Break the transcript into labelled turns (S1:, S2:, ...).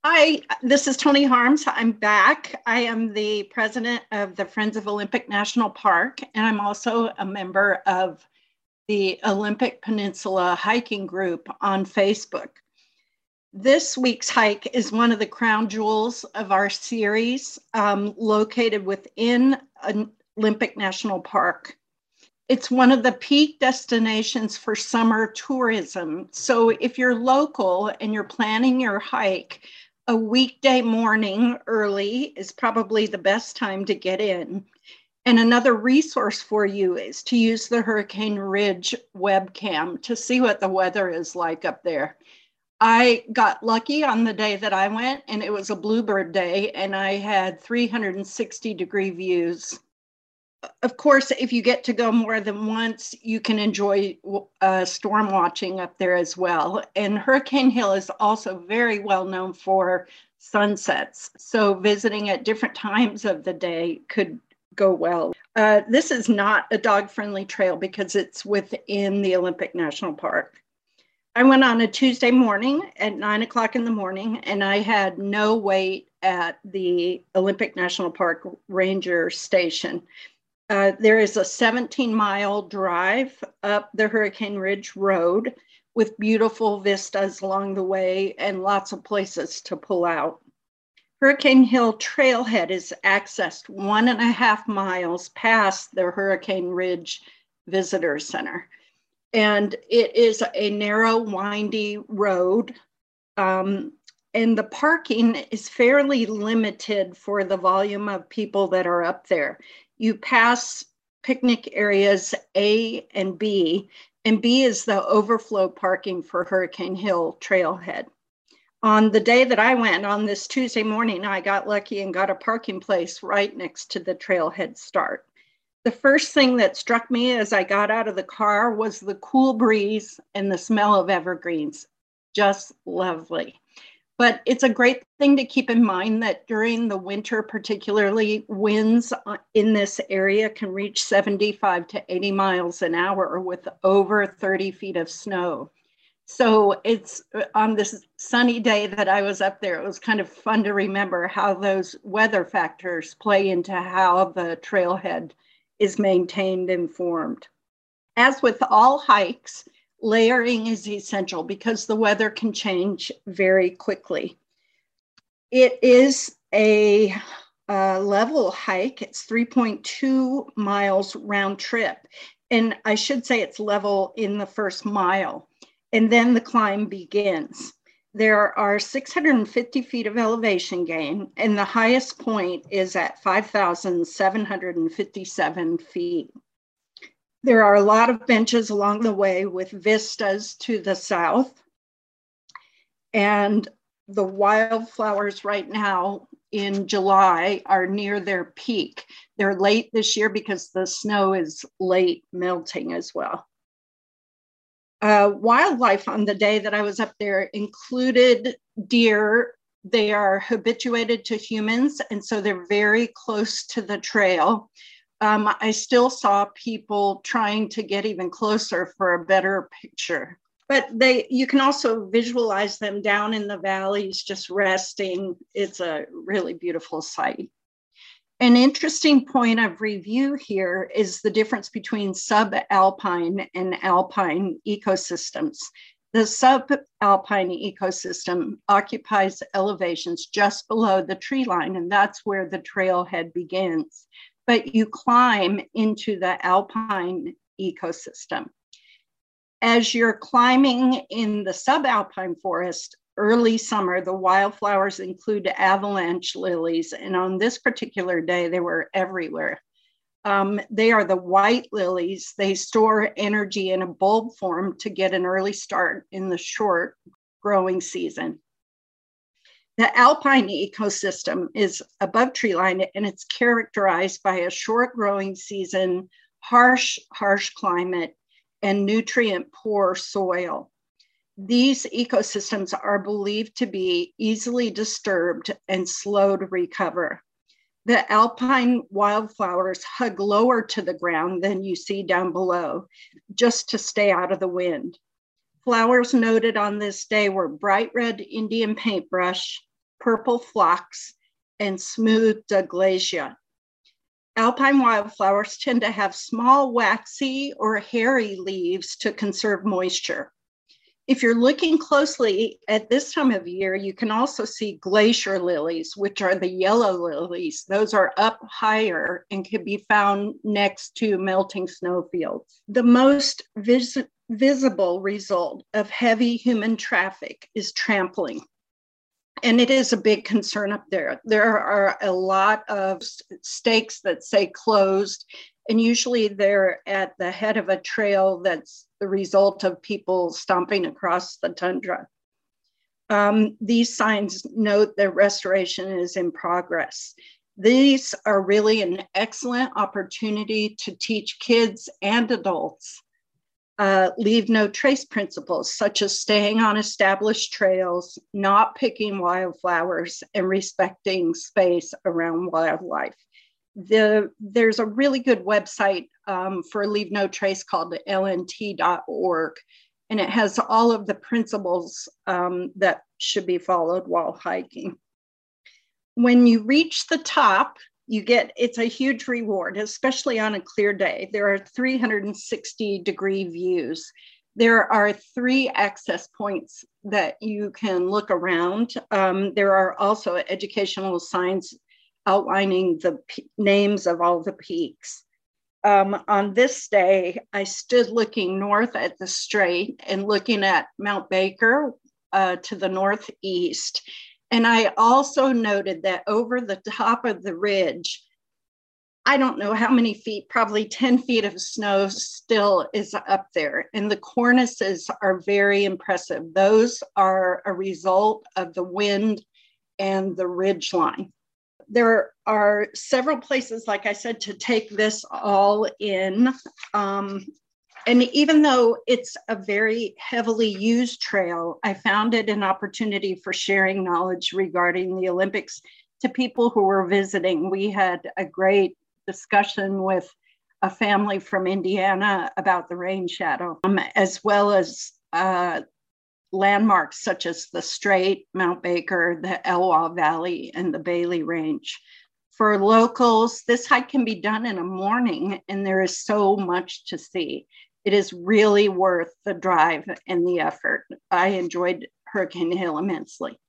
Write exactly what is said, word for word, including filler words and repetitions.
S1: Hi, this is Toni Harms. I'm back. I am the president of the Friends of Olympic National Park, and I'm also a member of the Olympic Peninsula Hiking Group on Facebook. This week's hike is one of the crown jewels of our series, um, located within Olympic National Park. It's one of the peak destinations for summer tourism. So if you're local and you're planning your hike, a weekday morning early is probably the best time to get in. And another resource for you is to use the Hurricane Ridge webcam to see what the weather is like up there. I got lucky on the day that I went, and it was a bluebird day, and I had three hundred sixty degree views. Of course, if you get to go more than once, you can enjoy uh, storm watching up there as well. And Hurricane Hill is also very well known for sunsets. So visiting at different times of the day could go well. Uh, this is not a dog-friendly trail because it's within the Olympic National Park. I went on a Tuesday morning at nine o'clock in the morning, and I had no wait at the Olympic National Park Ranger Station. Uh, there is a seventeen mile drive up the Hurricane Ridge Road with beautiful vistas along the way and lots of places to pull out. Hurricane Hill Trailhead is accessed one and a half miles past the Hurricane Ridge Visitor Center. And it is a narrow, windy road. Um, and the parking is fairly limited for the volume of people that are up there. You pass picnic areas A and B, and B is the overflow parking for Hurricane Hill Trailhead. On the day that I went, on this Tuesday morning, I got lucky and got a parking place right next to the trailhead start. The first thing that struck me as I got out of the car was the cool breeze and the smell of evergreens. Just lovely. But it's a great thing to keep in mind that during the winter, particularly, winds in this area can reach seventy-five to eighty miles an hour with over thirty feet of snow. So it's on this sunny day that I was up there, it was kind of fun to remember how those weather factors play into how the trailhead is maintained and formed. As with all hikes, layering is essential because the weather can change very quickly. It is a, a level hike. It's three point two miles round trip. And I should say it's level in the first mile. And then the climb begins. There are six hundred fifty feet of elevation gain, and the highest point is at five thousand seven hundred fifty-seven feet. There are a lot of benches along the way with vistas to the south. And the wildflowers right now in July are near their peak. They're late this year because the snow is late melting as well. Uh, wildlife on the day that I was up there included deer. They are habituated to humans, and so they're very close to the trail. Um, I still saw people trying to get even closer for a better picture. But they, you can also visualize them down in the valleys, just resting. It's a really beautiful sight. An interesting point of review here is the difference between subalpine and alpine ecosystems. The subalpine ecosystem occupies elevations just below the tree line, and that's where the trailhead begins. But you climb into the alpine ecosystem. As you're climbing in the subalpine forest, early summer, the wildflowers include avalanche lilies. And on this particular day, they were everywhere. Um, they are the white lilies. They store energy in a bulb form to get an early start in the short growing season. The alpine ecosystem is above tree line, and it's characterized by a short growing season, harsh, harsh climate, and nutrient poor soil. These ecosystems are believed to be easily disturbed and slow to recover. The alpine wildflowers hug lower to the ground than you see down below, just to stay out of the wind. Flowers noted on this day were bright red Indian paintbrush, purple phlox, and smooth douglasia. Alpine wildflowers tend to have small, waxy, or hairy leaves to conserve moisture. If you're looking closely at this time of year, you can also see glacier lilies, which are the yellow lilies. Those are up higher and can be found next to melting snowfields. The most vis- visible result of heavy human traffic is trampling. And it is a big concern up there. There are a lot of stakes that say closed, and usually they're at the head of a trail that's the result of people stomping across the tundra. Um, these signs note that restoration is in progress. These are really an excellent opportunity to teach kids and adults uh, leave no trace principles, such as staying on established trails, not picking wildflowers, and respecting space around wildlife. The, there's a really good website um, for Leave No Trace called L N T dot org, and it has all of the principles um, that should be followed while hiking. When you reach the top, you get, it's a huge reward, especially on a clear day. There are three hundred sixty degree views. There are three access points that you can look around. Um, there are also educational signs outlining the p- names of all the peaks. Um, on this day, I stood looking north at the strait and looking at Mount Baker uh, to the northeast. And I also noted that over the top of the ridge, I don't know how many feet, probably ten feet of snow still is up there. And the cornices are very impressive. Those are a result of the wind and the ridge line. There are several places, like I said, to take this all in. Um, and even though it's a very heavily used trail, I found it an opportunity for sharing knowledge regarding the Olympics to people who were visiting. We had a great discussion with a family from Indiana about the rain shadow, um, as well as uh, landmarks such as the Strait, Mount Baker, the Elwha Valley, and the Bailey Range. For locals, this hike can be done in a morning, and there is so much to see. It is really worth the drive and the effort. I enjoyed Hurricane Hill immensely.